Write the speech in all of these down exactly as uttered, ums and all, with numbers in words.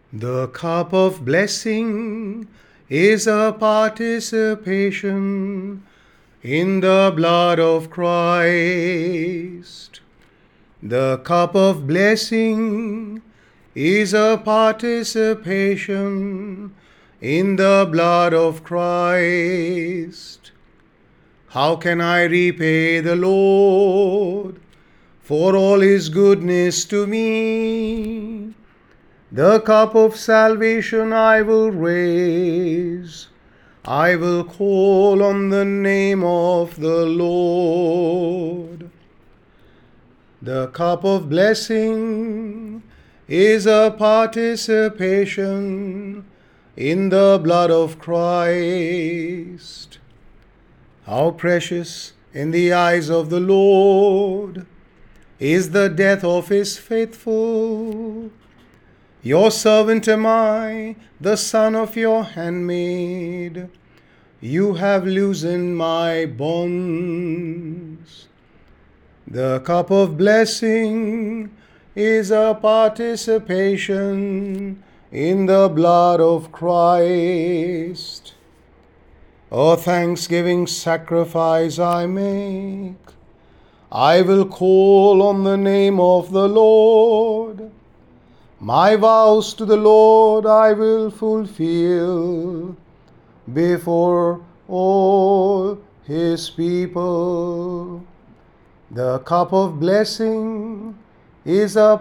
The cup of blessing is a participation in the blood of Christ. The cup of blessing is a participation in the blood of Christ. How can I repay the Lord for all his goodness to me? The cup of salvation I will raise. I will call on the name of the Lord. The cup of blessing is a participation in the blood of Christ. How precious in the eyes of the Lord is the death of his faithful. Your servant am I, the son of your handmaid. You have loosened my bonds. The cup of blessing is a participation in the blood of Christ. A thanksgiving sacrifice I make. I will call on the name of the Lord. My vows to the Lord I will fulfill before all his people. The cup of blessing is a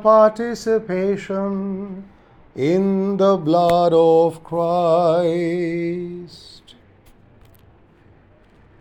participation in the blood of Christ.